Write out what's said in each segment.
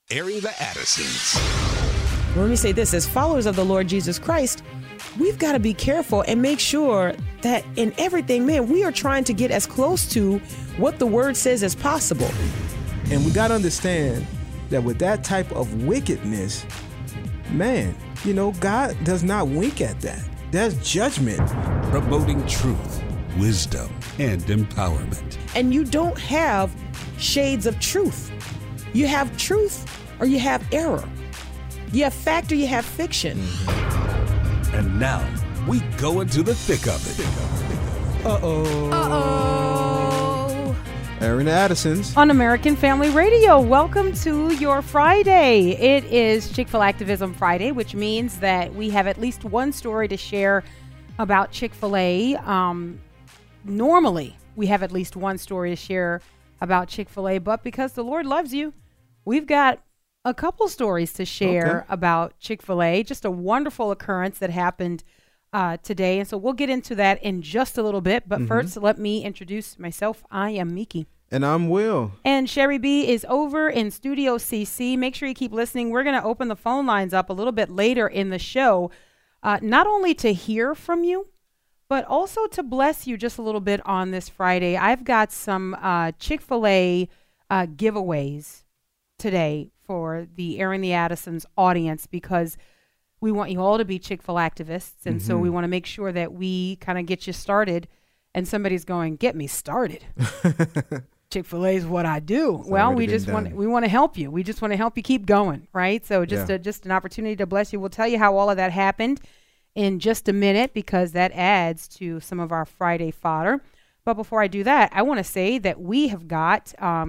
Airing the Addisons. Let me say this, as followers of the Lord Jesus Christ, we've got to be careful and make sure that in everything, man, we are trying to get as close to what the word says as possible. And we got to understand that with that type of wickedness, man, God does not wink at that. That's judgment. Promoting truth, wisdom, and empowerment. And you don't have shades of truth. You have truth or you have error. You have fact or you have fiction. And now we go into the thick of it. Airing the Addisons. On American Family Radio, welcome to your Friday. It is Chick-fil Activism Friday, which means that we have at least one story to share about Chick-fil-A. Normally, we have at least one story to share about Chick-fil-A, but because the Lord loves you, we've got a couple stories to share about Chick-fil-A. Just a wonderful occurrence that happened today. And so we'll get into that in just a little bit. But first, let me introduce myself. I am Miki. And I'm Will. And Sherry B is over in Studio CC. Make sure you keep listening. We're going to open the phone lines up a little bit later in the show, not only to hear from you, but also to bless you just a little bit on this Friday. I've got some Chick-fil-A giveaways today for the Airing the Addisons audience, because we want you all to be Chick-fil activists. And so we want to make sure that we kind of get you started. And somebody's going, get me started. Chick-fil-A is what I do. Well, we want to help you. We just want to help you keep going, right? So just an opportunity to bless you. We'll tell you how all of that happened in just a minute, because that adds to some of our Friday fodder. But before I do that, I want to say that we have got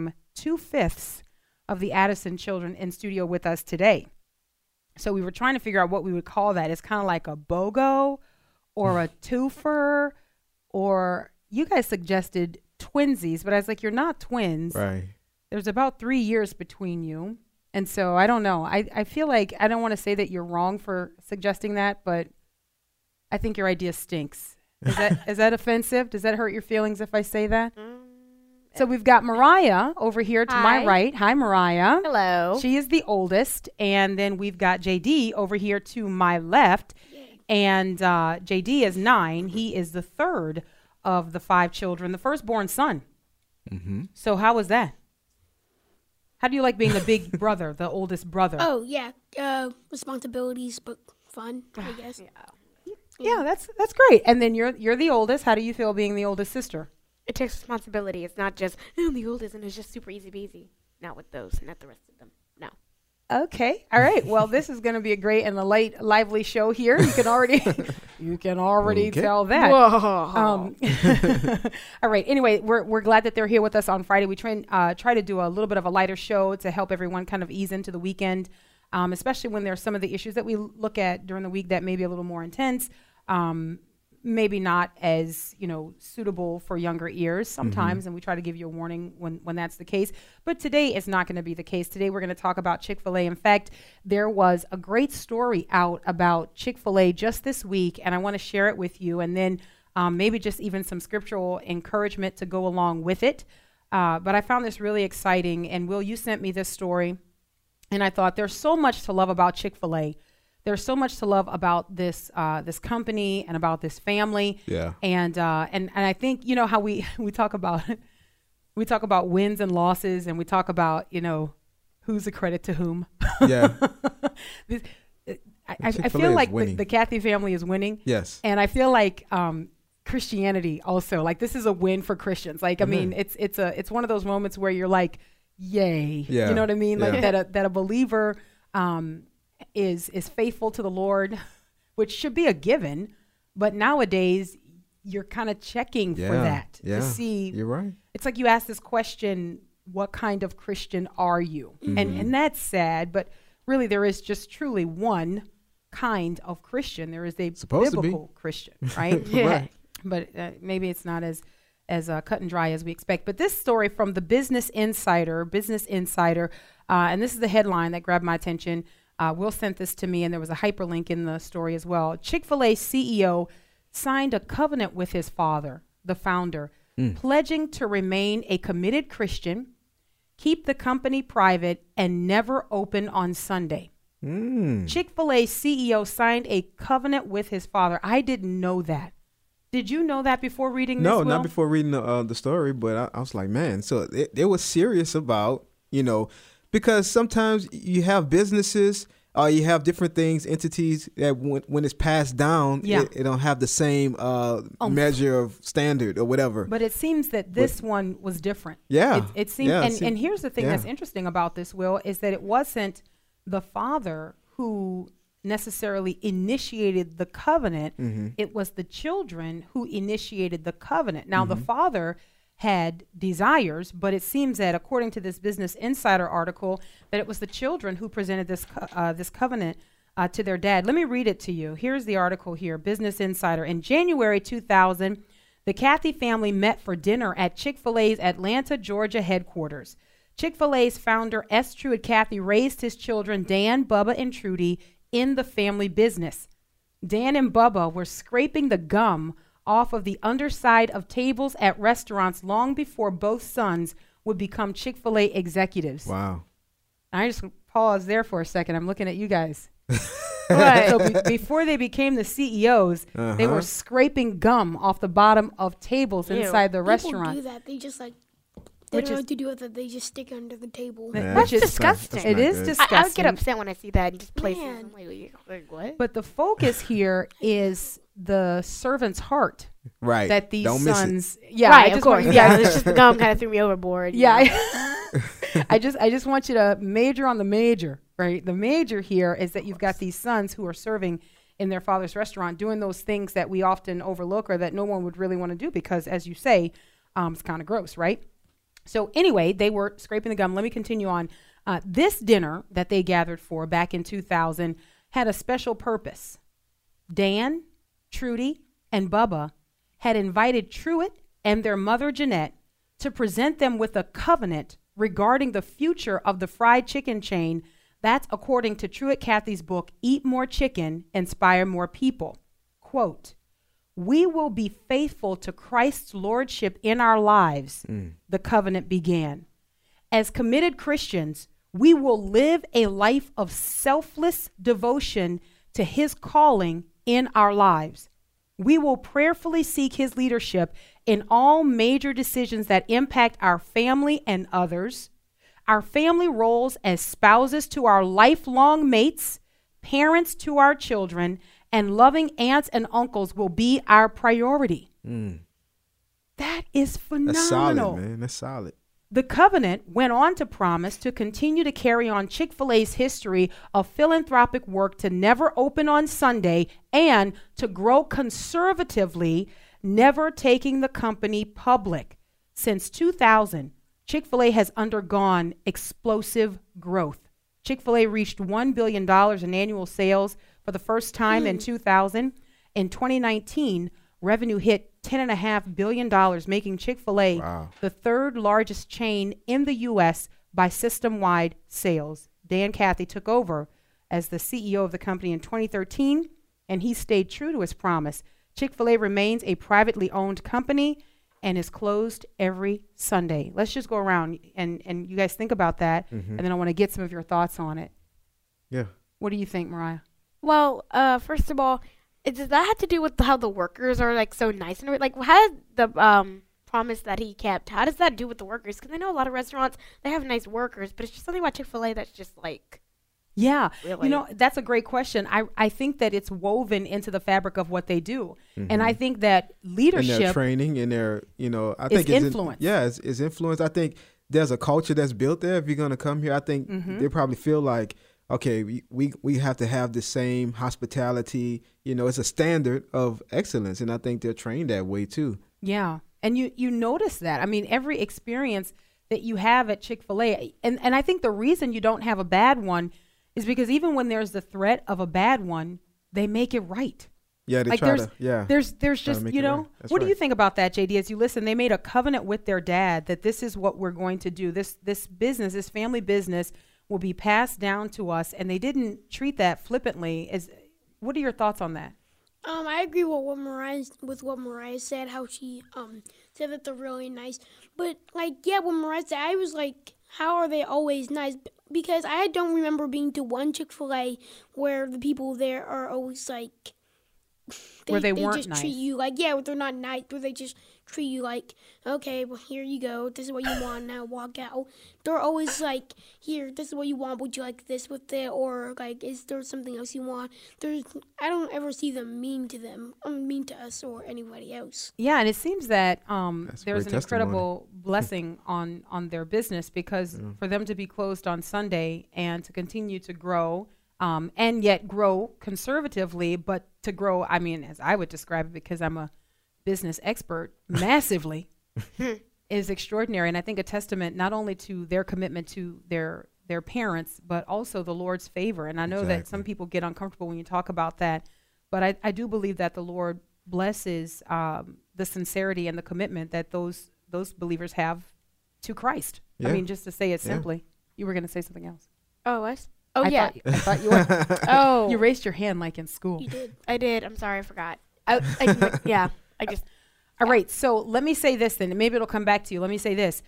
2/5 of the Addison children in studio with us today. So we were trying to figure out what we would call that. It's kind of like a BOGO or a twofer, or you guys suggested twinsies, but I was like, you're not twins. Right. There's about 3 years between you. And so I don't know. I feel like I don't want to say that you're wrong for suggesting that, but I think your idea stinks. Is that offensive? Does that hurt your feelings if I say that? So we've got Mariah over here to my right. Hi, Mariah. Hello. She is the oldest. And then we've got JD over here to my left. Yay. And JD is 9. He is the third of the 5 children, the firstborn son. So how was that? How do you like being the big brother, the oldest brother? Oh, yeah. Responsibilities, but fun, I guess. Yeah, that's great. And then you're the oldest. How do you feel being the oldest sister? It takes responsibility. It's not just, I'm the oldest and it's just super easy peasy. Not with those, not the rest of them. No. Okay. All right. Well, this is going to be a great and a light, lively show here. You can already tell that. All right. Anyway, we're glad that they're here with us on Friday. We try to do a little bit of a lighter show to help everyone kind of ease into the weekend, especially when there's some of the issues that we look at during the week that may be a little more intense. Maybe not as, suitable for younger ears sometimes, and we try to give you a warning when that's the case. But today is not going to be the case. Today we're going to talk about Chick-fil-A. In fact, there was a great story out about Chick-fil-A just this week, and I want to share it with you, and then maybe just even some scriptural encouragement to go along with it. But I found this really exciting, and Will, you sent me this story, and I thought there's so much to love about Chick-fil-A. There's so much to love about this this company and about this family. Yeah. And I think how we talk about wins and losses, and we talk about who's a credit to whom. Yeah. I feel like the Cathy family is winning. Yes. And I feel like Christianity also, like, this is a win for Christians. Like, I mean, it's one of those moments where you're like, yay. Yeah. You know what I mean? Like that a believer is faithful to the Lord, which should be a given, but nowadays you're kind of checking for that to see. You're right. It's like you ask this question, what kind of Christian are you? And that's sad, but really there is just truly one kind of Christian. There is a biblical Christian, right? Right. But maybe it's not as cut and dry as we expect. But this story from the Business Insider, and this is the headline that grabbed my attention. Will sent this to me, and there was a hyperlink in the story as well. Chick-fil-A CEO signed a covenant with his father, the founder, pledging to remain a committed Christian keep the company private, and never open on Sunday. Chick-fil-A CEO signed a covenant with his father. I didn't know that. Did you know that before reading this, No, Will? not before reading the story, but I was like, man, so they were serious about, because sometimes you have businesses, you have different things, entities that when it's passed down, it don't have the same measure of standard or whatever. But it seems that this one was different. Yeah. It seems, and here's the thing that's interesting about this, Will, is that it wasn't the father who necessarily initiated the covenant. It was the children who initiated the covenant. Now, the father had desires, but it seems that according to this Business Insider article, that it was the children who presented this covenant to their dad. Let me read it to you. Here's the article here, Business Insider. In January 2000, the Cathy family met for dinner at Chick-fil-A's Atlanta, Georgia headquarters. Chick-fil-A's founder, S. Truett Cathy, raised his children, Dan, Bubba, and Trudy, in the family business. Dan and Bubba were scraping the gum off of the underside of tables at restaurants long before both sons would become Chick-fil-A executives. Wow. I just pause there for a second. I'm looking at you guys. So before they became the CEOs, they were scraping gum off the bottom of tables inside the restaurant. People do that. They just they don't know what to do with it. They just stick it under the table. That's disgusting. It is disgusting. I would get upset when I see that and just places. I'm like, what? But the focus here is the servant's heart. Right. That these don't sons. Miss it. Yeah, right, of course. Yeah, it's just the gum kind of threw me overboard. Yeah. I just want you to major on the major, right? The major here is that you've got these sons who are serving in their father's restaurant, doing those things that we often overlook or that no one would really want to do because, as you say, it's kind of gross, right? So anyway, they were scraping the gum. Let me continue on. This dinner that they gathered for back in 2000 had a special purpose. Dan, Trudy, and Bubba had invited Truett and their mother, Jeanette, to present them with a covenant regarding the future of the fried chicken chain. That's according to Truett Cathy's book, Eat More Chicken, Inspire More People. Quote, "We will be faithful to Christ's lordship in our lives," the covenant began. "As committed Christians, we will live a life of selfless devotion to his calling in our lives. We will prayerfully seek his leadership in all major decisions that impact our family and others. Our family roles as spouses to our lifelong mates, parents to our children, and loving aunts and uncles will be our priority." That is phenomenal. That's solid, man. That's solid. The covenant went on to promise to continue to carry on Chick-fil-A's history of philanthropic work, to never open on Sunday, and to grow conservatively, never taking the company public. Since 2000, Chick-fil-A has undergone explosive growth. Chick-fil-A reached $1 billion in annual sales for the first time in 2000. In 2019, revenue hit $10.5 billion, making Chick-fil-A the third largest chain in the U.S. by system-wide sales. Dan Cathy took over as the CEO of the company in 2013, and he stayed true to his promise. Chick-fil-A remains a privately owned company and is closed every Sunday. Let's just go around and you guys think about that, and then I want to get some of your thoughts on it. Yeah. What do you think, Mariah? Well, first of all, does that have to do with how the workers are so nice and how did the promise that he kept? How does that do with the workers? Because I know a lot of restaurants, they have nice workers, but it's just something about Chick-fil-A that's just yeah, really? That's a great question. I think that it's woven into the fabric of what they do, and I think that leadership and their training and their I think it's influence. It's influence. I think there's a culture that's built there. If you're going to come here, I think they probably feel like, okay, we have to have the same hospitality. It's a standard of excellence, and I think they're trained that way too. Yeah, and you notice that. I mean, every experience that you have at Chick-fil-A, and I think the reason you don't have a bad one is because even when there's the threat of a bad one, they make it right. Yeah, they try to. Yeah, there's just right. What do you think about that, JD? As you listen, they made a covenant with their dad that this is what we're going to do. This business, this family business, will be passed down to us, and they didn't treat that flippantly. What are your thoughts on that? I agree with what Mariah said, how she said that they're really nice. But when Mariah said, I was like, how are they always nice? Because I don't remember being to one Chick-fil-A where the people there are always like, where they weren't just nice. treat you like, yeah, they're not nice, where they just treat you like, okay, well, here you go. This is what you want. Now walk out. They're always like, here, this is what you want. Would you like this with it? Or like, is there something else you want? I don't ever see them mean to us or anybody else. Yeah, and it seems that there's an great incredible blessing on their business because for them to be closed on Sunday and to continue to grow and yet grow conservatively, but to grow, I mean, as I would describe it, because I'm a business expert, massively is extraordinary. And I think a testament not only to their commitment to their parents, but also the Lord's favor. And I know that some people get uncomfortable when you talk about that, but I do believe that the Lord blesses the sincerity and the commitment that those believers have to Christ. Yeah. I mean, just to say it simply. You were going to say something else. Oh, what? Oh, yeah. I thought you were. Oh. You raised your hand like in school. You did. I did. I'm sorry. I forgot. Yeah. All right. So let me say this then, and maybe it'll come back to you. Let me say this.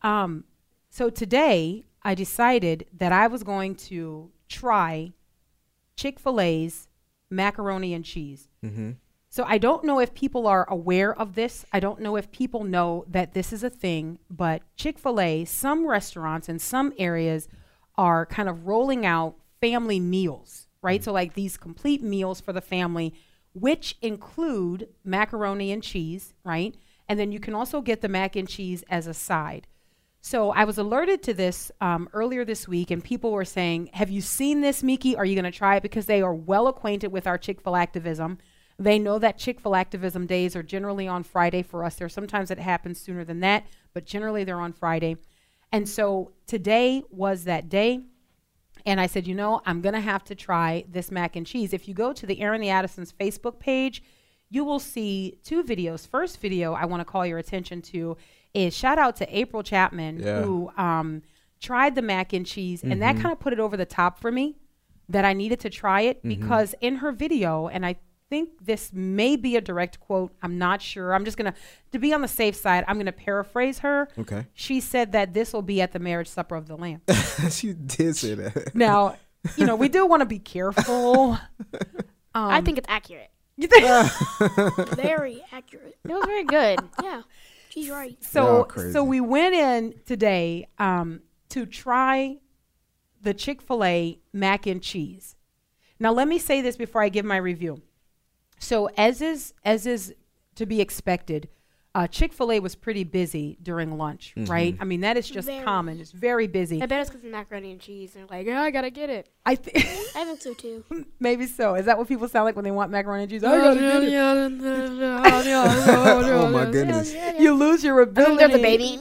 So today I decided that I was going to try Chick-fil-A's macaroni and cheese. Mm-hmm. So I don't know if people are aware of this. I don't know if people know that this is a thing, but Chick-fil-A, some restaurants in some areas are kind of rolling out family meals, right? Mm-hmm. So like these complete meals for the family, which include macaroni and cheese, right? And then you can also get the mac and cheese as a side. So I was alerted to this earlier this week, and people were saying, have you seen this, Miki? Are you going to try it? Because they are well acquainted with our Chick-fil activism. They know that Chick-fil activism days are generally on Friday for us. There's sometimes it happens sooner than that, but generally they're on Friday. And so today was that day. And I said, I'm going to have to try this mac and cheese. If you go to the Aaron the Addisons Facebook page, you will see two videos. First video I want to call your attention to is shout out to April Chapman, who tried the mac and cheese. And that kind of put it over the top for me that I needed to try it because in her video, and I think this may be a direct quote, I'm not sure. I'm just going to be on the safe side, I'm going to paraphrase her. Okay. She said that this will be at the marriage supper of the Lamb. She did say that. Now, we do want to be careful. I think it's accurate. You think? Very accurate. It was very good. Yeah, she's right. So we went in today to try the Chick-fil-A mac and cheese. Now, let me say this before I give my review. So as is to be expected, Chick-fil-A was pretty busy during lunch, right? I mean, that is just common. It's very busy. I bet it's because of macaroni and cheese. And they're like, I got to get it. I think so, too. Maybe so. Is that what people sound like when they want macaroni and cheese? I got to get it. Oh, my goodness. You lose your ability. There's a baby.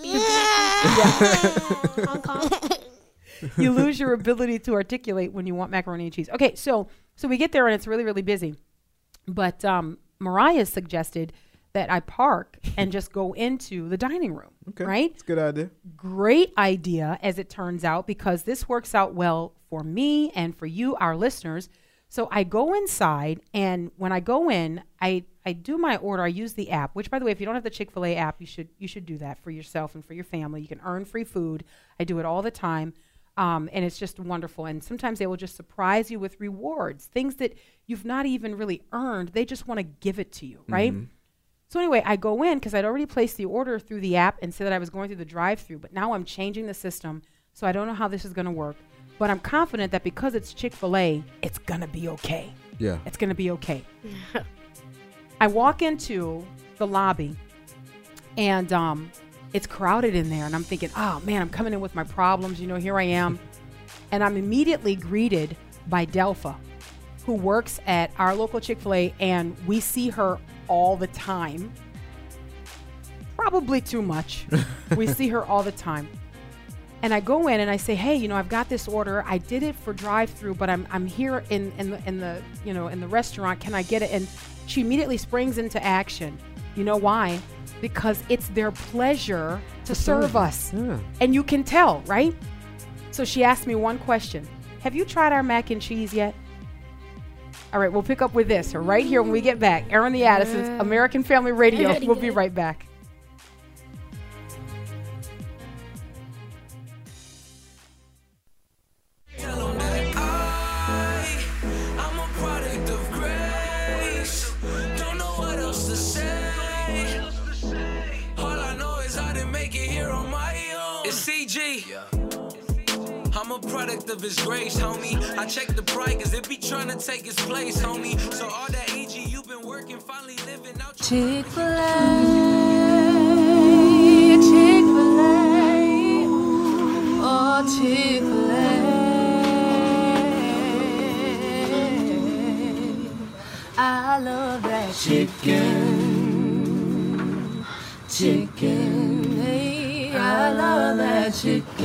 You lose your ability to articulate when you want macaroni and cheese. Okay, so we get there and it's really, really busy. But Mariah suggested that I park and just go into the dining room, right? It's a good idea. Great idea, as it turns out, because this works out well for me and for you, our listeners. So I go inside, and when I go in, I do my order. I use the app, which, by the way, if you don't have the Chick-fil-A app, you should do that for yourself and for your family. You can earn free food. I do it all the time. And it's just wonderful. And sometimes they will just surprise you with rewards, things that you've not even really earned. They just want to give it to you, right? So anyway, I go in because I'd already placed the order through the app and said that I was going through the drive-thru, but now I'm changing the system, so I don't know how this is going to work. But I'm confident that because it's Chick-fil-A, it's going to be okay. Yeah. It's going to be okay. I walk into the lobby, and it's crowded in there, and I'm thinking, oh, man, I'm coming in with my problems. Here I am. And I'm immediately greeted by Delpha, who works at our local Chick-fil-A, and we see her all the time. Probably too much. We see her all the time. And I go in and I say, hey, I've got this order. I did it for drive-through, but I'm here in the restaurant. Can I get it? And she immediately springs into action. You know why? Because it's their pleasure to serve us. Yeah. And you can tell, right? So she asked me one question. Have you tried our mac and cheese yet? All right, we'll pick up with this right here when we get back. Aaron the Addisons, American Family Radio. We'll be right back. I'm a product of his grace, homie. I check the price, cause it be trying to take his place, homie. So all that EG you've been working, finally living out. Chick-fil-A, Chick-fil-A, oh Chick-fil-A. I love that chicken, hey, I love that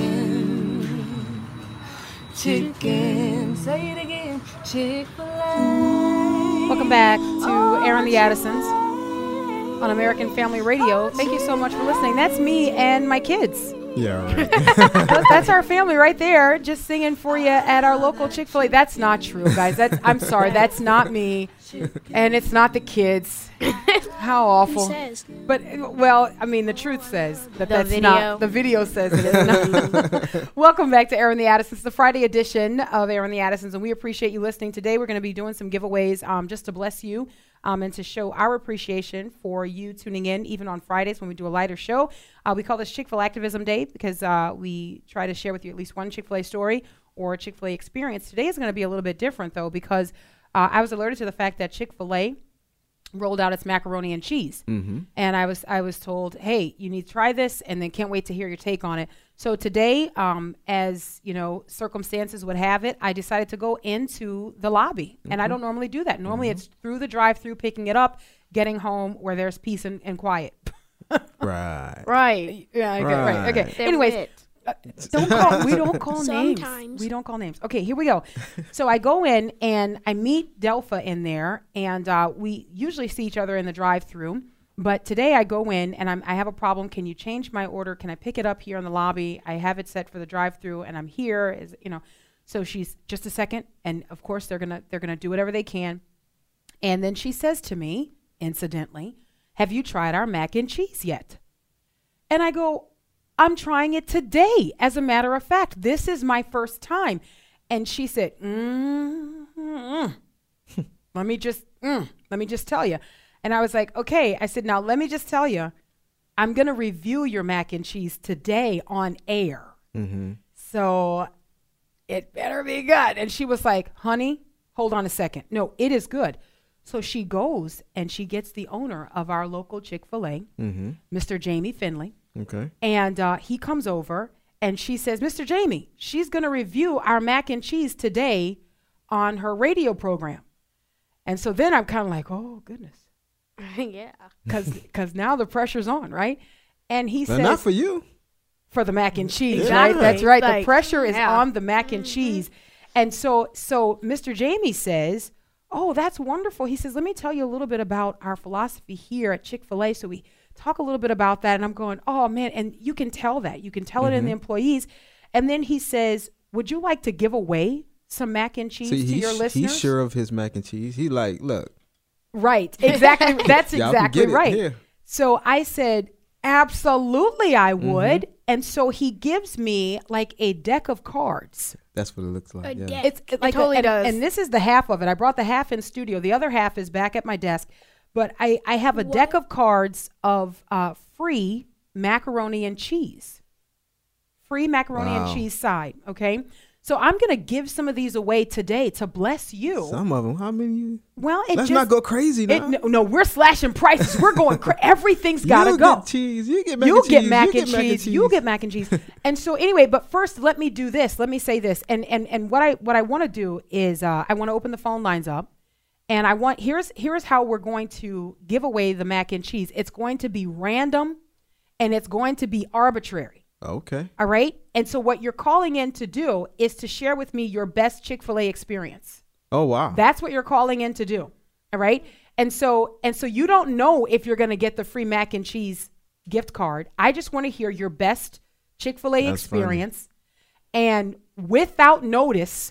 chicken, say it again, Chick-fil-A. Welcome back to Aaron the Addisons on American Family Radio. Thank you so much for listening. That's me and my kids. Yeah, right. That's our family right there, just singing for you at our local Chick-fil-A. That's not true, guys. I'm sorry. That's not me, and it's not the kids. How awful. Who says? But, well, I mean, the truth says that that's video. not. The video says it is not. Welcome back to Aaron the Addisons, the Friday edition of Aaron the Addisons, and we appreciate you listening. Today we're going to be doing some giveaways just to bless you. And to show our appreciation for you tuning in, even on Fridays when we do a lighter show. We call this Chick-fil-A Activism Day because we try to share with you at least one Chick-fil-A story or a Chick-fil-A experience. Today is going to be a little bit different, though, because I was alerted to the fact that Chick-fil-A rolled out its macaroni and cheese. Mm-hmm. And I was told, hey, you need to try this, and then can't wait to hear your take on it. So today, as you know, circumstances would have it, I decided to go into the lobby. Mm-hmm. And I don't normally do that. Normally it's through the drive-thru, picking it up, getting home where there's peace and quiet. Right. Yeah, Right. Okay. Anyways, we don't call names. Sometimes. We don't call names. Okay, here we go. So I go in and I meet Delpha in there, and we usually see each other in the drive-thru. But today I go in and I have a problem. Can you change my order? Can I pick it up here in the lobby? I have it set for the drive-thru, and I'm here. So she's just a second, and of course they're gonna do whatever they can. And then she says to me, incidentally, "Have you tried our mac and cheese yet?" And I go, "I'm trying it today. As a matter of fact, this is my first time." And she said, let me just tell you. And I was like, okay. I said, now let me just tell you, I'm going to review your mac and cheese today on air. Mm-hmm. So it better be good. And she was like, honey, hold on a second. No, it is good. So she goes and she gets the owner of our local Chick-fil-A, Mr. Jamie Finley. Okay. And he comes over and she says, Mr. Jamie, she's going to review our mac and cheese today on her radio program. And so then I'm kind of like, oh, goodness. Yeah. Because now the pressure's on, right? And he says. Not for you. For the mac and cheese, Yeah. right? That's right. Like, the pressure is yeah. on the mac and cheese. And so Mr. Jamie says, oh, that's wonderful. He says, let me tell you a little bit about our philosophy here at Chick-fil-A. So we talk a little bit about that. And I'm going, oh, man. And you can tell that. You can tell it in the employees. And then he says, would you like to give away some mac and cheese to your listeners? He's sure of his mac and cheese. He like, look. Right. Exactly. That's exactly right. Here. So I said, absolutely, I would. And so he gives me like a deck of cards. That's what it looks like. Yeah. It's like totally does. And this is the half of it. I brought the half in studio. The other half is back at my desk. But I have a deck of cards of free macaroni and cheese. Free macaroni and cheese side. Okay. So I'm going to give some of these away today to bless you. Some of them. How many? Well, let's not go crazy now. No, we're slashing prices. We're going everything's got to go. Get cheese. You get mac and cheese. You get mac and cheese. And so anyway, but first let me do this. Let me say this. And what I want to do is I want to open the phone lines up. And here's how we're going to give away the mac and cheese. It's going to be random and it's going to be arbitrary. Okay. All right. And so what you're calling in to do is to share with me your best Chick-fil-A experience. Oh, wow. That's what you're calling in to do. All right. And so you don't know if you're going to get the free mac and cheese gift card. I just want to hear your best Chick-fil-A experience. Funny. And without notice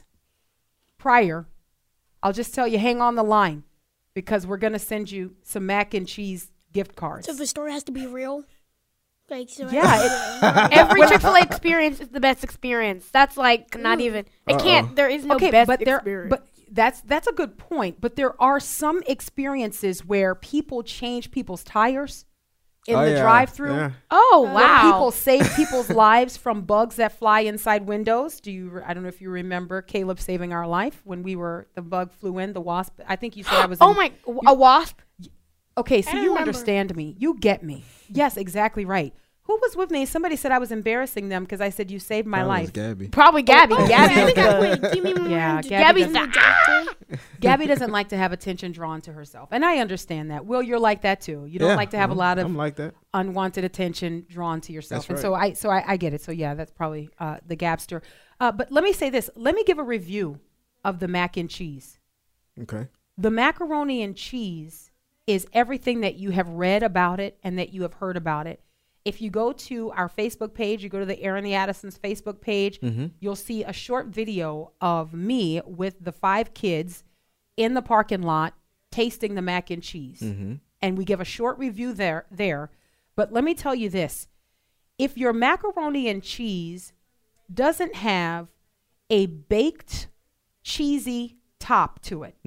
prior, I'll just tell you, hang on the line because we're going to send you some mac and cheese gift cards. So the story has to be real? Like, so yeah. Every Chick-fil-A experience is the best experience. That's like not even. It can't. There is no best experience. But that's a good point. But there are some experiences where people change people's tires. in the drive-through. Yeah. Oh, Where wow. people save people's lives from bugs that fly inside windows. I don't know if you remember Caleb saving our life when the bug flew in, the wasp. I think you said I was A wasp? Okay, so I you remember. understand me. You get me. Yes, exactly right. Who was with me? Somebody said I was embarrassing them because I said you saved my That was life. Gabby. Probably Gabby. Oh, Gabby. Wait, do you mean when Yeah, we Gabby went to doesn't- the doctor? Gabby doesn't like to have attention drawn to herself. And I understand that. Will, you're like that too. You don't Yeah, like to have a lot of I'm like that. unwanted attention drawn to yourself. That's And right. so I get it. So yeah, that's probably the Gabster. But let me say this. Let me give a review of the mac and cheese. Okay. The macaroni and cheese is everything that you have read about it and that you have heard about it. If you go to our Facebook page, you go to the Aaron the Addisons Facebook page, you'll see a short video of me with the 5 kids in the parking lot tasting the mac and cheese. And we give a short review there. But let me tell you this. If your macaroni and cheese doesn't have a baked cheesy top to it,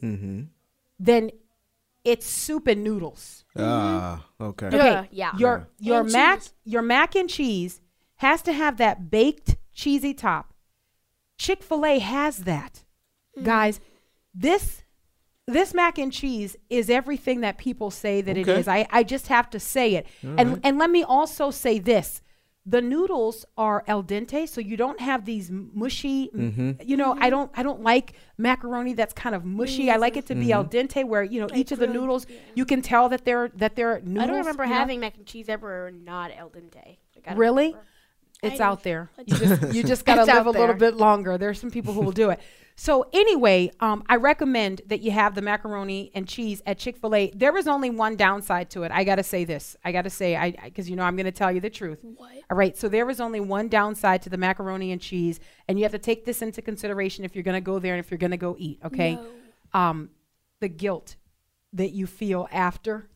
then it's soup and noodles. Ah, okay. Okay. Yeah. Your And mac cheese. your mac and cheese has to have that baked cheesy top. Chick-fil-A has that. Guys, this mac and cheese is everything that people say that it Okay. is. I just have to say it. And let me also say this. The noodles are al dente, so you don't have these mushy. You know, I don't like macaroni that's kind of mushy. I like it to be al dente, where each of the really- noodles you can tell that they're noodles. I don't remember you know? having mac and cheese ever not al dente. Like, I don't Really? remember. It's I out do. there. You just got to It's live out a little there. bit longer. There's some people who will do it. So anyway, I recommend that you have the macaroni and cheese at Chick-fil-A. There is only one downside to it. I got to say this. I got to say, because I'm going to tell you the truth. What? All right. So there is only one downside to the macaroni and cheese, and you have to take this into consideration if you're going to go there and if you're going to go eat. Okay. No. The guilt that you feel after.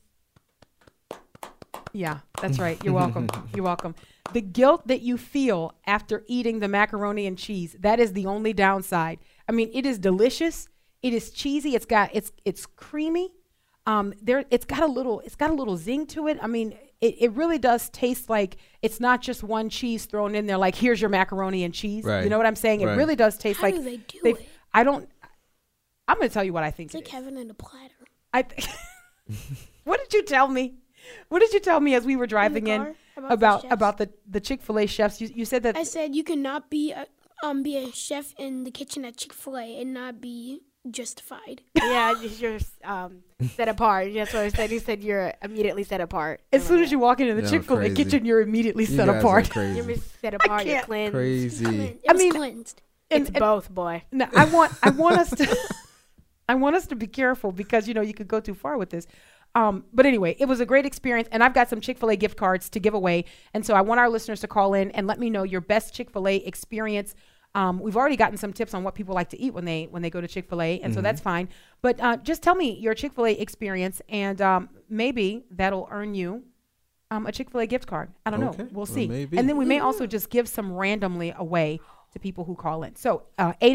Yeah, that's right. You're welcome. You're welcome. The guilt that you feel after eating the macaroni and cheese, that is the only downside. I mean, it is delicious. It is cheesy. It's creamy. It's got a little zing to it. I mean, it really does taste like it's not just one cheese thrown in there like here's your macaroni and cheese. Right. You know what I'm saying? It Right. really does taste How like do they do they've- it? I'm going to tell you what I think It's it like is. having it in a platter. What did you tell me? What did you tell me as we were driving in car? About the chefs? about the Chick-fil-A chefs? You said that I said you cannot be a chef in the kitchen at Chick-fil-A and not be justified. Yeah, you're set apart. That's what I said. He said you're immediately set apart. as soon as you walk into the Yeah, Chick-fil-A crazy. kitchen, you're immediately You set guys are apart. crazy. You're set apart. You're can't. cleansed. Crazy. It I was mean- cleansed. It's both, boy. No, I want us to I want us to be careful because you could go too far with this. But anyway, it was a great experience, and I've got some Chick-fil-A gift cards to give away, and so I want our listeners to call in and let me know your best Chick-fil-A experience. We've already gotten some tips on what people like to eat when they go to Chick-fil-A, and so that's fine. But just tell me your Chick-fil-A experience, and maybe that'll earn you a Chick-fil-A gift card. I don't know. Okay. We'll Well, see. maybe. And then we may also just give some randomly away to people who call in. So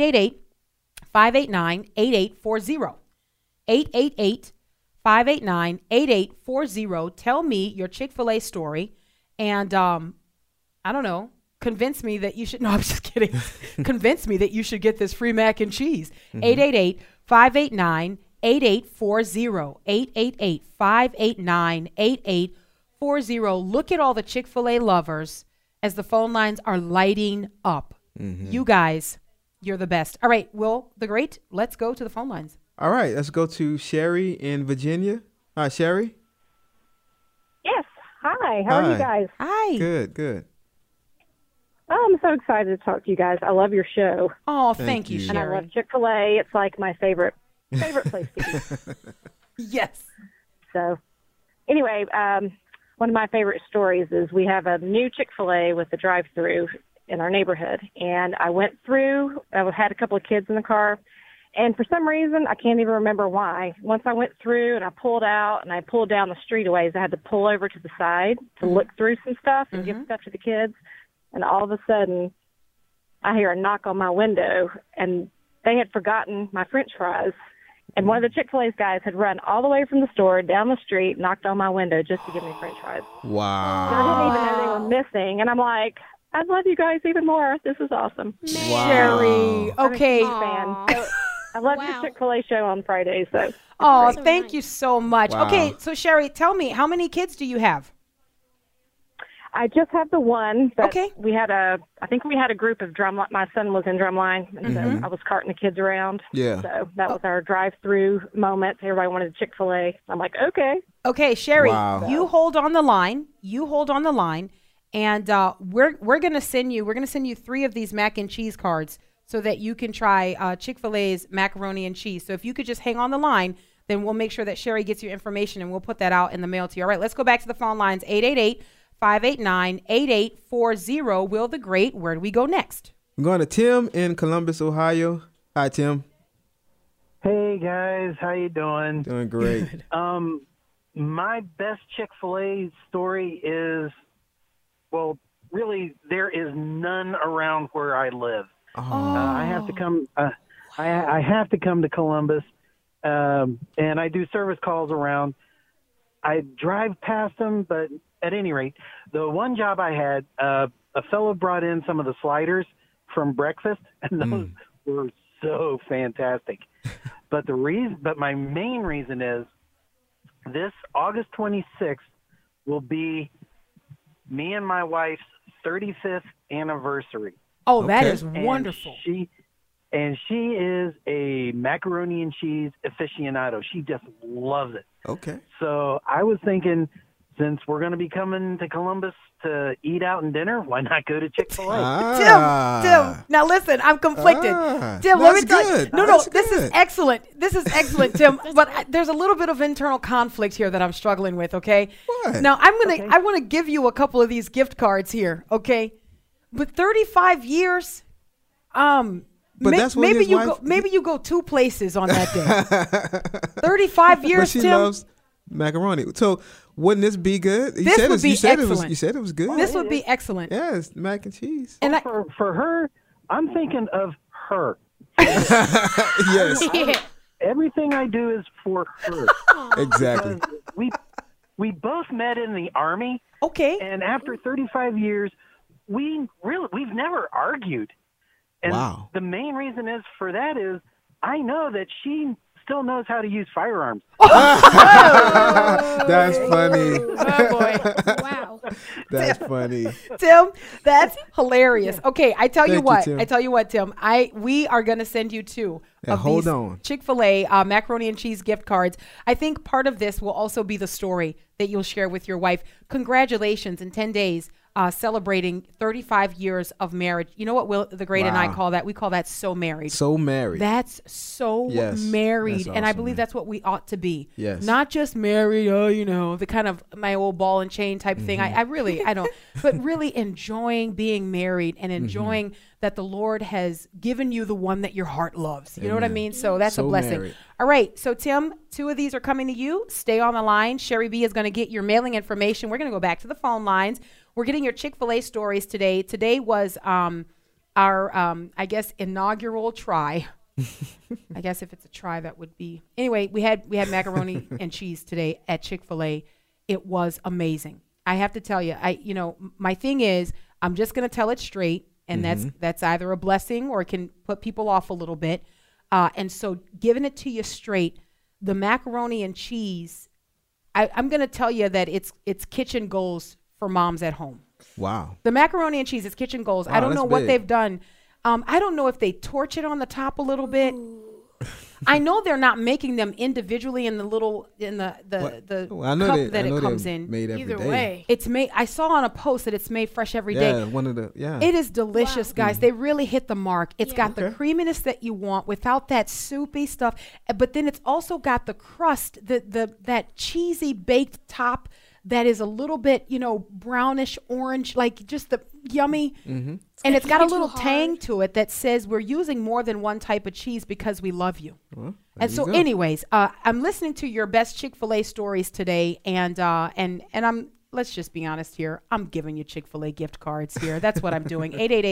888-589-8840. 888-589-8840. Tell me your Chick-fil-A story, and I don't know, convince me that you should. No, I'm just kidding. Convince me that you should get this free mac and cheese. 888-589-8840. 888-589-8840. Look at all the Chick-fil-A lovers as the phone lines are lighting up. You guys, you're the best. All right, Will the Great, let's go to the phone lines. All right, let's go to Sherry in Virginia. Hi, Sherry. Yes. Hi. How are you guys? Hi. Good. I'm so excited to talk to you guys. I love your show. Oh, Thank thank you, you. And I Sherry. love Chick-fil-A. It's like my favorite place to eat. Yes. So anyway, one of my favorite stories is we have a new Chick-fil-A with a drive-through in our neighborhood. And I went through, I had a couple of kids in the car. And for some reason, I can't even remember why. Once I went through and I pulled out and I pulled down the street a ways, I had to pull over to the side to look through some stuff and give stuff to the kids. And all of a sudden, I hear a knock on my window, and they had forgotten my French fries And one of the Chick-fil-A's guys had run all the way from the store down the street, knocked on my window just to give me French fries. Wow. So I didn't even know they were missing. And I'm like, I love you guys even more. This is awesome. Wow. Sherry. Okay. I'm a huge fan. So I love your Chick-fil-A show on Fridays. So. Oh, thank you so much. Wow. Okay, so Sherry, tell me, how many kids do you have? I just have the one. But Okay. I think we had a group of drumline. My son was in drumline, and so I was carting the kids around. Yeah. So that was our drive-through moment. Everybody wanted a Chick-fil-A. I'm like, okay. Okay, Sherry, Wow. you hold on the line. And we're gonna send you 3 of these mac and cheese cards so that you can try Chick-fil-A's macaroni and cheese. So if you could just hang on the line, then we'll make sure that Sherry gets you information and we'll put that out in the mail to you. All right, let's go back to the phone lines. 888-589-8840. Will the Great. Where do we go next? I'm going to Tim in Columbus, Ohio. Hi, Tim. Hey guys, how you doing? Doing great. My best Chick-fil-A story is, well, really there is none around where I live. I have to come. I have to come to Columbus, and I do service calls around. I drive past them, but at any rate, the one job I had, a fellow brought in some of the sliders from breakfast, and those were so fantastic. But my main reason is this August 26th will be me and my wife's 35th anniversary. Oh, that Okay. is wonderful. She is a macaroni and cheese aficionado. She just loves it. Okay. So I was thinking, since we're going to be coming to Columbus to eat out and dinner, why not go to Chick-fil-A? Tim, now listen, I'm conflicted. Tim, let me tell you. good. No, That's this is good. excellent. This is excellent, Tim. But there's a little bit of internal conflict here that I'm struggling with. Okay. What? Now I want to give you a couple of these gift cards here. Okay. But 35 years, But that's what maybe his you wife- go. Maybe you go 2 places on that day. 35 years, But she Tim. loves macaroni. So wouldn't this be good? You This said would be you said excellent. You said it was good. This would be excellent. Yes, mac and cheese. And I, For her, I'm thinking of her. Yes, Everything I do is for her. exactly. We both met in the Army, okay. and after 35 years, we've never argued. And Wow. the main reason for that is I know that she still knows how to use firearms. That's funny. Oh boy. Wow. That's funny. Tim, that's hilarious. Okay, I tell you Thank you, what. Tim. Tim. We are gonna send you 2 Now, of hold these on. Chick-fil-A macaroni and cheese gift cards. I think part of this will also be the story that you'll share with your wife. Congratulations in 10 days. Celebrating 35 years of marriage. You know what Will the Great and I Wow. call that? We call that so married. So married. That's so Yes, married. that's And I awesome, believe man. that's what we ought to be. Yes. Not just married, the kind of my old ball and chain type thing. Mm-hmm. I really don't. But really enjoying being married and enjoying that the Lord has given you the one that your heart loves. You know what I Amen. mean? So that's a So blessing. married. All right. So, Tim, 2 of these are coming to you. Stay on the line. Sherry B is going to get your mailing information. We're going to go back to the phone lines. We're getting your Chick-fil-A stories today. Today was our, I guess, inaugural try. I guess if it's a try, that would be. Anyway, we had macaroni and cheese today at Chick-fil-A. It was amazing. I have to tell you, my thing is, I'm just going to tell it straight, and that's either a blessing or it can put people off a little bit. And so, giving it to you straight, the macaroni and cheese, I'm going to tell you that it's kitchen goals for moms at home. Wow. The macaroni and cheese is kitchen goals. I Wow, don't know that's what big. they've done. I don't know if they torch it on the top a little bit. I know they're not making them individually in the little Well, I know cup they- that I know it they're comes in. made every Either day. way. It's made. I saw on a post that it's made fresh every day. Yeah, one of the It is delicious, guys. They really hit the mark. It's got the Okay. creaminess that you want without that soupy stuff, but then it's also got the crust, that cheesy baked top that is a little bit, brownish orange, like just the yummy. And it's got a Too little hard. tang to it that says we're using more than one type of cheese because we love you. Well, And so, anyways, I'm listening to your best Chick-fil-A stories today, and I'm. Let's just be honest here. I'm giving you Chick-fil-A gift cards here. That's what I'm doing.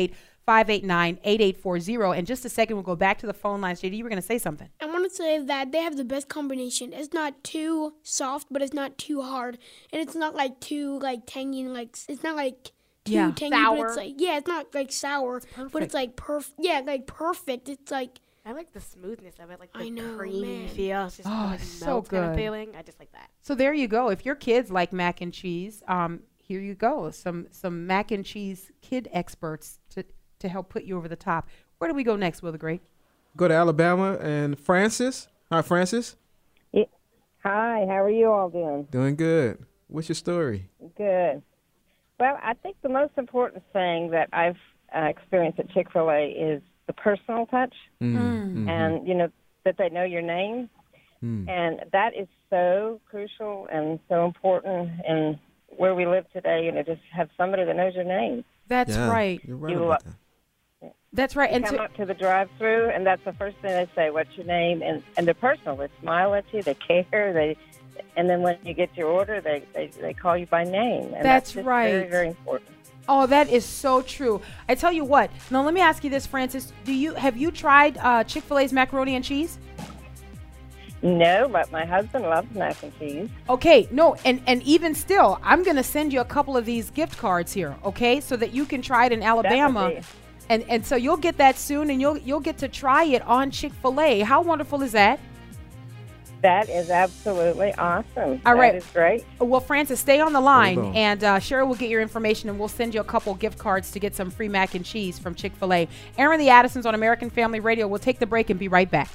589-8840. In just a second, we'll go back to the phone lines. JD, you were going to say something. I want to say that they have the best combination. It's not too soft, but it's not too hard, and it's not like too like tangy and like it's not like too tangy, sour. but it's like it's not like sour, but it's like perfect. Yeah, like perfect. It's like I like the smoothness of it, like the I know, creamy man. feel. It's just like so melts kind of good. feeling. I just like that. So there you go. If your kids like mac and cheese, here you go. Some mac and cheese kid experts to help put you over the top. Where do we go next, Will the Great? Go to Alabama and Francis. Hi, Francis. Hi, how are you all doing? Doing good. What's your story? Good. Well, I think the most important thing that I've experienced at Chick-fil-A is the personal touch, and that they know your name, and that is so crucial and so important in where we live today. Just have somebody that knows your name. That's right. You're right about that. That's right. And come up to the drive-through, and that's the first thing they say, "What's your name?" And they're personal. They smile at you. They care. And then when you get your order, they call you by name. And that's just right. Very, very important. Oh, that is so true. I tell you what. Now, let me ask you this, Francis. Have you tried Chick-fil-A's macaroni and cheese? No, but my husband loves mac and cheese. Okay, no, and even still, I'm going to send you a couple of these gift cards here, okay, so that you can try it in Alabama. And so you'll get that soon, and you'll get to try it on Chick-fil-A. How wonderful is that? That is absolutely awesome. All right. That is great. Well, Francis, stay on the line, and Cheryl will get your information, and we'll send you a couple gift cards to get some free mac and cheese from Chick-fil-A. Aaron the Addisons on American Family Radio. We'll take the break and be right back.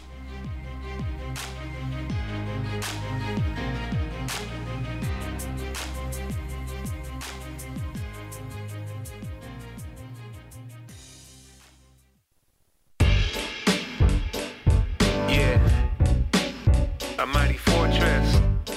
A mighty fortress.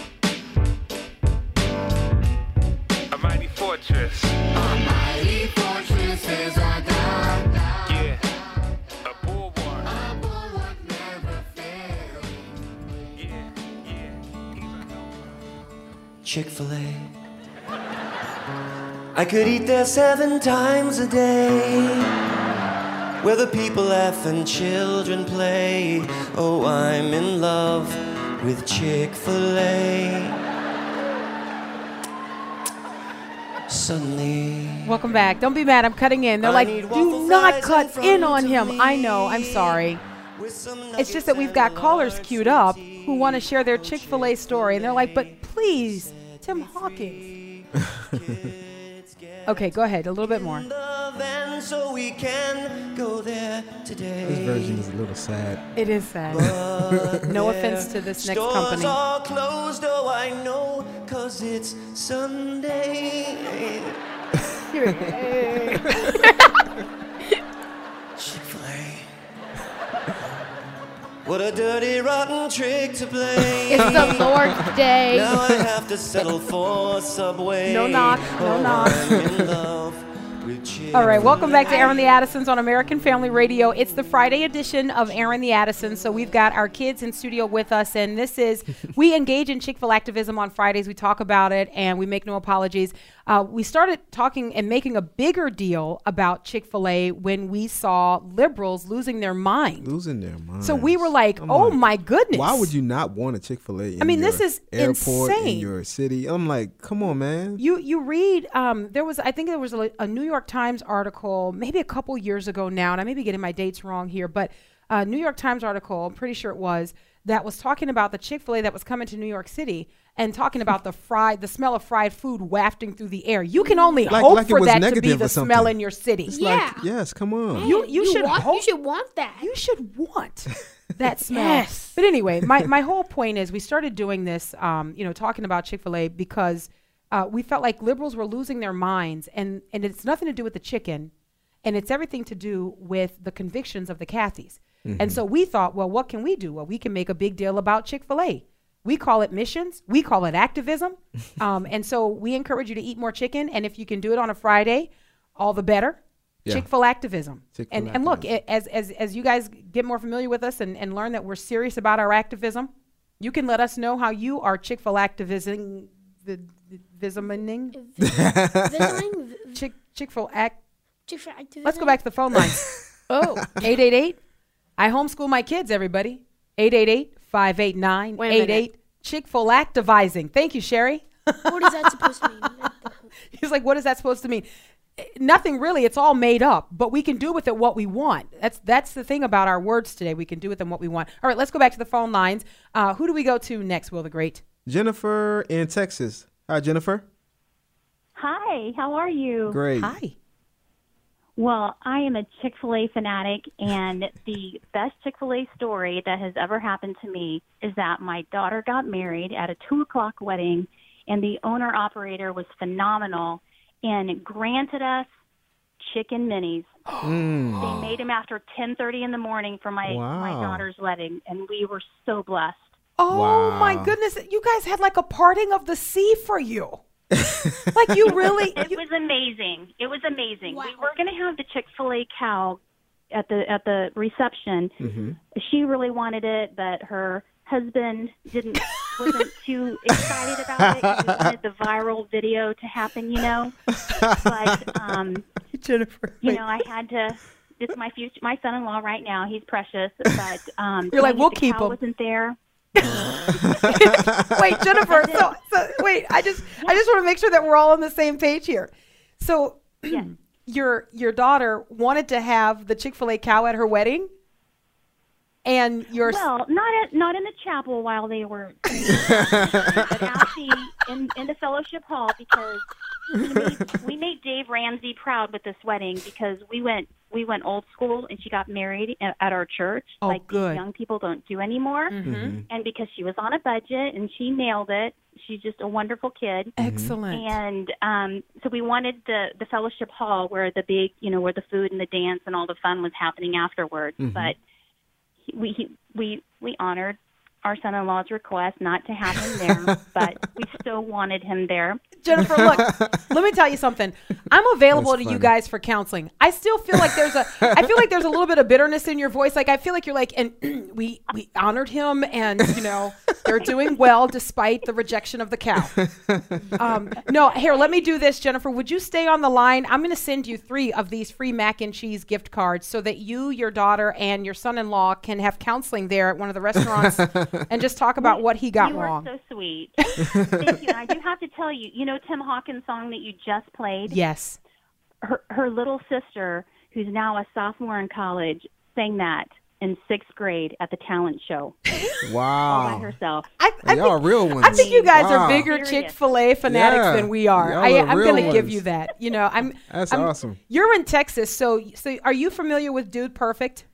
A mighty fortress. A mighty fortress is our God. Yeah. A bulwark. A bulwark never fails. Yeah. He's our helper. Chick-fil-A. I could eat there 7 times a day, where the people laugh and children play. Oh, I'm in love with Chick-fil-A. Suddenly. Welcome back. Don't be mad. I'm cutting in. They're like, do not cut in on him. I know. I'm sorry. It's just that we've got callers queued up who want to share their Chick-fil-A story. And they're like, but please, Tim Hawkins. Okay, go ahead. A little bit more. So we can go there today. This version is a little sad. It is sad. No offense to this next company. Stores are closed, oh I know, 'cause it's Sunday. Chick-fil-A. What a dirty, rotten trick to play. It's the Lord's Day. Now I have to settle for Subway. No knock, no knock. I'm in love with Chick-fil-A. All right, welcome back to Aaron the Addisons on American Family Radio. It's the Friday edition of Aaron the Addisons, so we've got our kids in studio with us, and this is, we engage in Chick-fil-A activism on Fridays. We talk about it, and we make no apologies. We started talking and making a bigger deal about Chick-fil-A when we saw liberals losing their mind. So we were like, oh my goodness. Why would you not want a Chick-fil-A in I mean, your this is airport, insane. in your city? I'm like, come on, man. You read, I think there was a New York Times article maybe a couple years ago now, and I may be getting my dates wrong here, but a New York Times article, I'm pretty sure it was, that was talking about the Chick-fil-A that was coming to New York City and talking about the smell of fried food wafting through the air. You can only hope for that to be the smell in your city. Yes, come on. You should want that. You should want that smell. Yes. But anyway, my whole point is we started doing this, talking about Chick-fil-A because we felt like liberals were losing their minds, and it's nothing to do with the chicken, and it's everything to do with the convictions of the Cathys. Mm-hmm. And so we thought, well, what can we do? Well, we can make a big deal about Chick-fil-A. We call it missions. We call it activism. And so we encourage you to eat more chicken. And if you can do it on a Friday, all the better. Yeah. Chick-fil-A activism. And look, as you guys get more familiar with us and learn that we're serious about our activism, you can let us know how you are Chick-fil-A activisming. Chick-fil-A Chick-fil-A activism. Let's go back to the phone lines. 888. I homeschool my kids, everybody. 888-589-88. Chick-fil-A activizing. Thank you, Sherry. What is that supposed to mean? He's like, what is that supposed to mean? Nothing really. It's all made up, but we can do with it what we want. That's the thing about our words today. We can do with them what we want. All right, let's go back to the phone lines. Who do we go to next, Will the Great? Jennifer in Texas. Hi, Jennifer. Hi, how are you? Great. Hi. Well, I am a Chick-fil-A fanatic, and the best Chick-fil-A story that has ever happened to me is that my daughter got married at a 2:00 wedding, and the owner-operator was phenomenal and granted us chicken minis. They made them after 10:30 in the morning for my daughter's wedding, and we were so blessed. Oh, my goodness. You guys had like a parting of the sea for you. Like you really. It was amazing. It was amazing. Wow. We were going to have the Chick-fil-A cow at the reception. Mm-hmm. She really wanted it, but her husband wasn't too excited about it. He wanted the viral video to happen, you know. But Jennifer, I had to. It's my son-in-law right now. He's precious, but you're like, we'll keep him. Wasn't there. Wait, Jennifer. So wait. I just want to make sure that we're all on the same page here. So, yes. your daughter wanted to have the Chick-fil-A cow at her wedding, and not in the chapel while they were, but out in the fellowship hall, because we made Dave Ramsey proud with this wedding, because we went old school, and she got married at our church, good. Young people don't do anymore. Mm-hmm. And because she was on a budget and she nailed it, she's just a wonderful kid. Excellent. And so we wanted the fellowship hall where the big, where the food and the dance and all the fun was happening afterwards. Mm-hmm. But we honored our son-in-law's request not to have him there, but we still wanted him there. Jennifer, look, let me tell you something. I'm available to you guys for counseling. I still feel like there's a little bit of bitterness in your voice. Like, I feel like you're like, and we honored him, and they're doing well despite the rejection of the cow. No, here, let me do this, Jennifer. Would you stay on the line? I'm going to send you 3 of these free mac and cheese gift cards so that you, your daughter, and your son-in-law can have counseling there at one of the restaurants and just talk about what he got wrong. You are so sweet. Thank you. I do have to tell you, Tim Hawkins' song that you just played? Yes. Her little sister, who's now a sophomore in college, sang that in 6th grade at the talent show. Wow. All by herself. Y'all are real ones. I think you guys are bigger Chick-fil-A fanatics than we are. I'm going to give you that. That's awesome. You're in Texas, so are you familiar with Dude Perfect?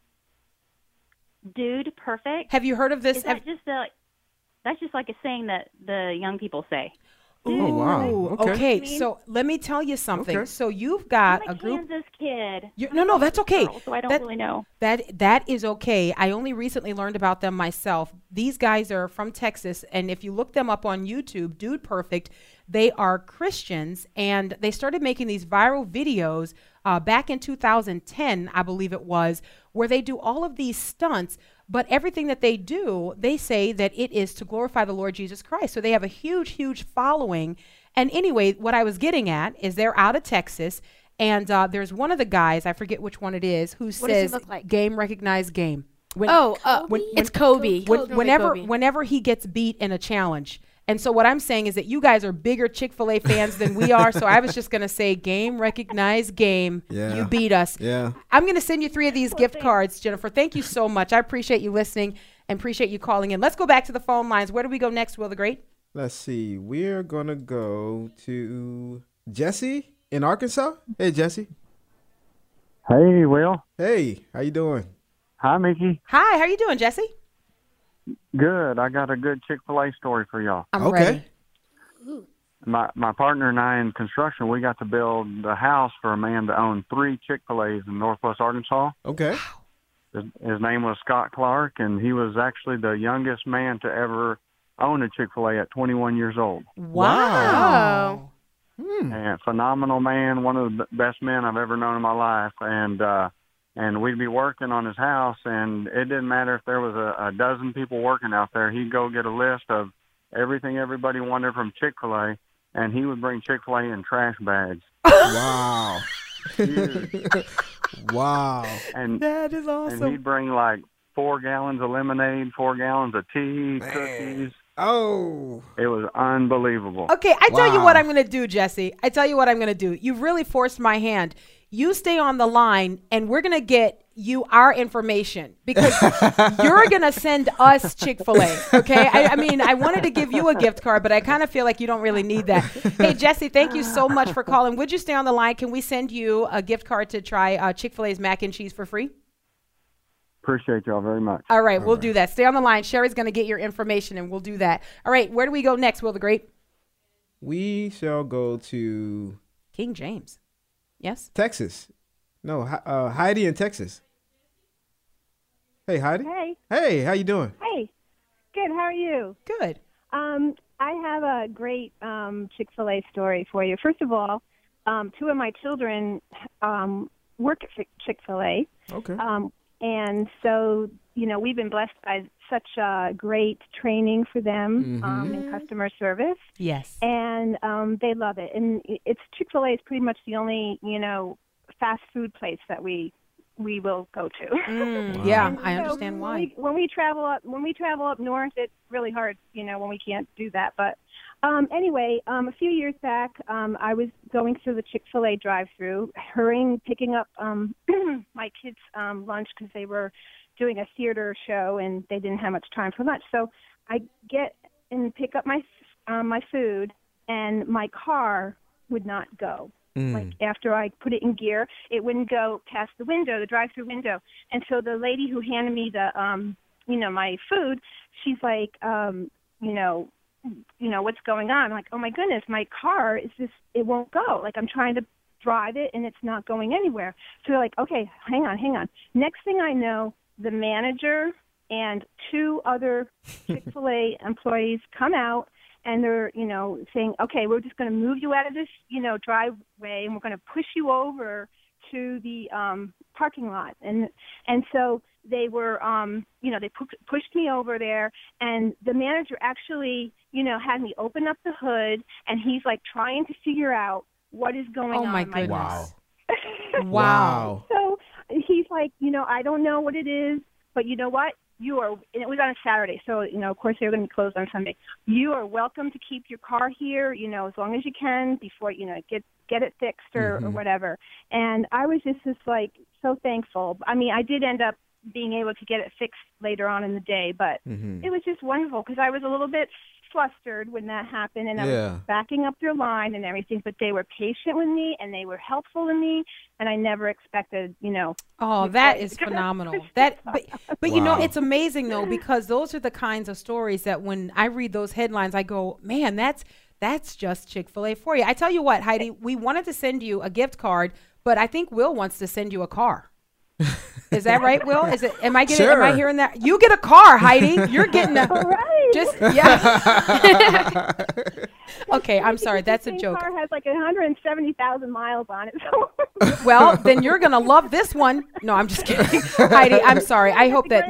Dude Perfect? Have you heard of this? Is that that's just like a saying that the young people say. Oh, wow. Okay. So let me tell you something. Okay. So you've got I'm a group. Kansas kid. No, that's okay. Girl, so I don't really know. That is okay. I only recently learned about them myself. These guys are from Texas, and if you look them up on YouTube, Dude Perfect, they are Christians, and they started making these viral videos back in 2010, I believe it was, where they do all of these stunts. But everything that they do, they say that it is to glorify the Lord Jesus Christ. So they have a huge, huge following. And anyway, what I was getting at is they're out of Texas. And there's one of the guys, I forget which one it is, who says, does he look like? Game recognize game. It's Kobe. Whenever he gets beat in a challenge. And so what I'm saying is that you guys are bigger Chick-fil-A fans than we are. So I was just going to say, game, recognize, game. Yeah. You beat us. Yeah. I'm going to send you 3 of these gift cards, Jennifer. Thank you so much. I appreciate you listening and appreciate you calling in. Let's go back to the phone lines. Where do we go next, Will the Great? Let's see. We're going to go to Jesse in Arkansas. Hey, Jesse. Hey, Will. Hey, how you doing? Hi, Mickey. Hi, how you doing, Jesse? Good. I got a good Chick-fil-A story for y'all. I'm ready. My partner and I in construction, we got to build a house for a man to own 3 Chick-fil-A's in Northwest Arkansas. Okay. His name was Scott Clark, and he was actually the youngest man to ever own a Chick-fil-A at 21 years old. Wow. And phenomenal man, one of the best men I've ever known in my life. And we'd be working on his house, and it didn't matter if there was a dozen people working out there. He'd go get a list of everything everybody wanted from Chick-fil-A, and he would bring Chick-fil-A in trash bags. Wow. Wow. And that is awesome. And he'd bring like 4 gallons of lemonade, 4 gallons of tea, cookies. Oh. It was unbelievable. Okay, I tell you what I'm going to do, Jesse. I tell you what I'm going to do. You've really forced my hand. You stay on the line, and we're going to get you our information because you're going to send us Chick-fil-A, okay? I mean, I wanted to give you a gift card, but I kind of feel like you don't really need that. Hey, Jesse, thank you so much for calling. Would you stay on the line? Can we send you a gift card to try Chick-fil-A's mac and cheese for free? Appreciate y'all very much. All right, we'll do that. Stay on the line. Sherry's going to get your information, and we'll do that. All right, where do we go next, Will the Great? We shall go to King James. Yes? Texas. No, Heidi in Texas. Hey, Heidi. Hey. Hey, how you doing? Hey. Good. How are you? Good. I have a great Chick-fil-A story for you. First of all, 2 of my children work at Chick-fil-A. Okay. And so, you know, we've been blessed by such great training for them in customer service. Yes. And they love it. And it's Chick-fil-A is pretty much the only, you know, fast food place that we will go to. Yeah, I understand why. When we travel up north, it's really hard, you know, when we can't do that. But anyway, a few years back, I was going through the Chick-fil-A drive-through, picking up my kids' lunch because they were doing a theater show and they didn't have much time for lunch. So I get and pick up my food, and my car would not go. Like after I put it in gear, it wouldn't go past the window, the drive-through window. And so the lady who handed me the, you know, my food, she's like, you know, what's going on? I'm like, oh my goodness, my car is just, it won't go. Like I'm trying to drive it and it's not going anywhere. So they're like, okay, hang on. Next thing I know, the manager and 2 other Chick-fil-A employees come out. And they're, you know, saying, okay, we're just going to move you out of this, you know, driveway, and we're going to push you over to the parking lot. And so they were, you know, they pushed me over there, and the manager actually, you know, had me open up the hood, and he's like trying to figure out what is going on. Oh my goodness! Wow. Wow. So he's like, you know, I don't know what it is, but you know what? You are, and it was on a Saturday, so, you know, of course they were going to be closed on Sunday. You are welcome to keep your car here, you know, as long as you can before, you know, get it fixed or whatever. And I was just like so thankful. I mean, I did end up being able to get it fixed later on in the day, but it was just wonderful because I was a little bit flustered when that happened, and I was backing up their line and everything, but they were patient with me and they were helpful to me, and I never expected, you know. Oh, that is phenomenal. But you know, it's amazing though, because those are the kinds of stories that when I read those headlines, I go, man, that's just Chick-fil-A for you. I tell you what, Heidi, we wanted to send you a gift card, but I think Will wants to send you a car. Is that right, Will? Am I hearing that? You get a car, Heidi. You're getting a Okay, I'm sorry. That's a joke. The car has like 170,000 miles on it. So. Well, then you're gonna love this one. No, I'm just kidding, Heidi. I'm sorry. I hope that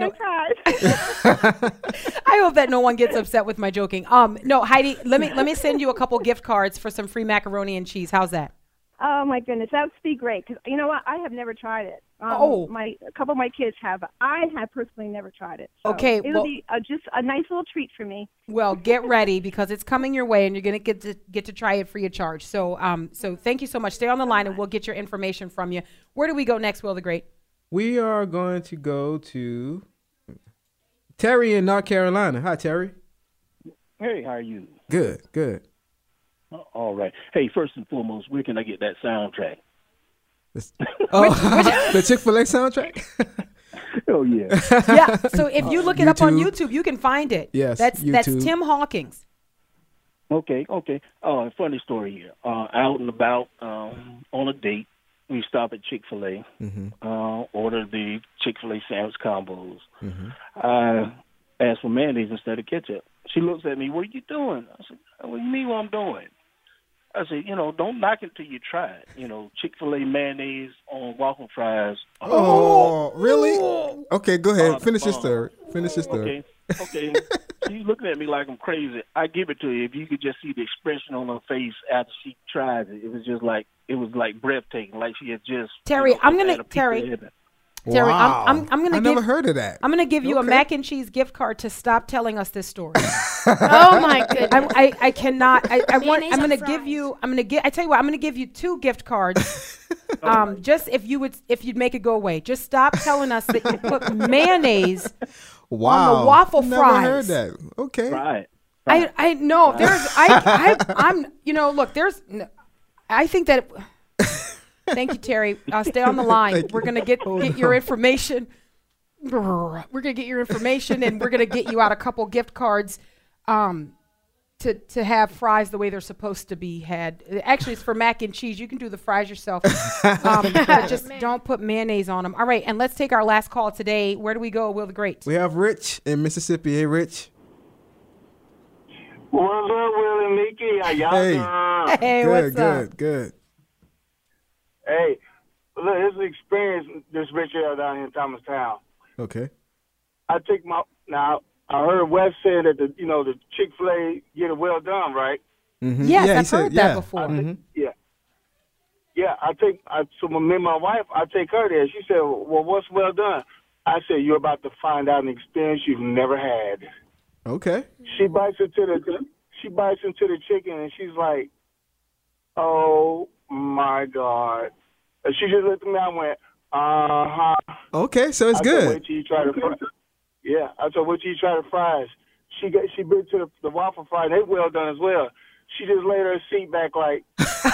no one gets upset with my joking. No, Heidi. Let me send you a couple gift cards for some free macaroni and cheese. How's that? Oh my goodness, that would be great. Because you know what, I have never tried it. A couple of my kids have. I have personally never tried it. So okay, it'll be just a nice little treat for me. Well, get ready because it's coming your way, and you're gonna get to try it free of charge. So, so thank you so much. Stay on the line, and we'll get your information from you. Where do we go next, Will the Great? We are going to go to Terry in North Carolina. Hi, Terry. Hey, how are you? Good. All right. Hey, first and foremost, where can I get that soundtrack? The Chick-fil-A soundtrack? Oh, yeah. Yeah, so if you look it up on YouTube, you can find it. Yes, that's Tim Hawkings. Okay. Funny story here. Out and about on a date, we stop at Chick-fil-A, order the Chick-fil-A sandwich combos. I asked for mayonnaise instead of ketchup. She looks at me, what are you doing? I said, what do you mean what I'm doing? I said, you know, don't knock it till you try it. You know, Chick-fil-A mayonnaise on waffle fries. Oh, really? Okay, go ahead. Finish your story. Okay. she's looking at me like I'm crazy. I give it to you. If you could just see the expression on her face after she tried it, it was like breathtaking. Like she had just. Terry, Terry, wow. I'm gonna. I never heard of that. I'm gonna give you a mac and cheese gift card to stop telling us this story. Oh my goodness! I cannot. I want. I'm gonna give you. I tell you what. I'm gonna give you 2 gift cards. Just if you'd make it go away. Just stop telling us that you put mayonnaise on the waffle fries. Never heard that. Okay. Right. I know. There's. I'm. Look. There's. I think that. Thank you, Terry. Stay on the line. We're gonna get your information. We're gonna get your information, and we're gonna get you out a couple gift cards, to have fries the way they're supposed to be had. Actually, it's for mac and cheese. You can do the fries yourself, but just don't put mayonnaise on them. All right, and let's take our last call today. Where do we go, Will the Great? We have Rich in Mississippi. Hey, Rich. What's up, Will and Mickey? How y'all doing? Hey, good, what's up? Good. Hey, look, this is an experience this Richard down here in Thomastown. Okay. I heard Wes saying that the Chick-fil-A get it well done, right? Mm-hmm. Yes, I've heard that before. Yeah. So me and my wife, I take her there. She said, "Well, what's well done?" I said, "You're about to find out an experience you've never had." Okay. She bites into the chicken and she's like, "Oh my God!" And she just looked at me. I went, "Uh huh." Okay, so it's good. Wait till you try the fries. Yeah, I told her, wait till you try the fries. She bit to the waffle fry. They well done as well. She just laid her seat back like.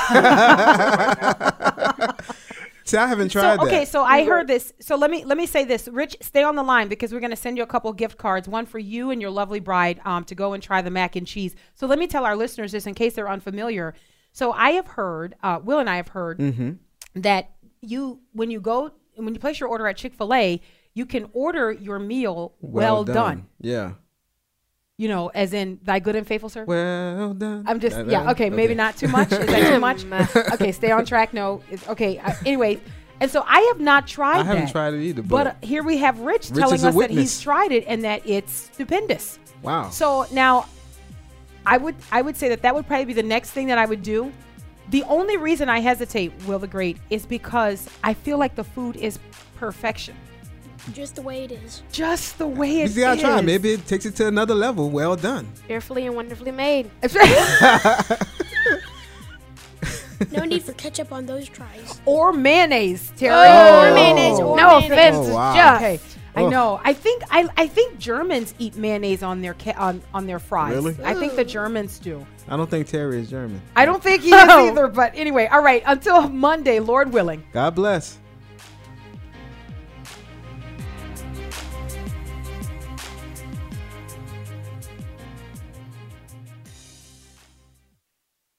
See, I haven't tried that. Okay, so I heard this. So let me say this. Rich, stay on the line because we're going to send you a couple gift cards, one for you and your lovely bride to go and try the mac and cheese. So let me tell our listeners this in case they're unfamiliar. So I have heard, Will and I have heard that when you place your order at Chick-fil-A, you can order your meal well done. Yeah. As in thy good and faithful servant. Well done. I'm just, okay, maybe not too much. Is that too much? Okay, stay on track. No, it's okay. Anyway, and so I have not tried that. I haven't tried it either. But here we have Rich telling us that he's tried it and that it's stupendous. Wow. So now, I would say that would probably be the next thing that I would do. The only reason I hesitate, Will the Great, is because I feel like the food is perfection. Just the way it is. Just the way it is. You gotta try. Maybe it takes it to another level. Well done. Fearfully and wonderfully made. No need for ketchup on those tries. Or mayonnaise, Terry. Or mayonnaise. No offense. Oh, wow. Just. Okay. I know. I think Germans eat mayonnaise on their on their fries. Really? I think the Germans do. I don't think Terry is German. I don't think he is either. But anyway, all right. Until Monday, Lord willing. God bless.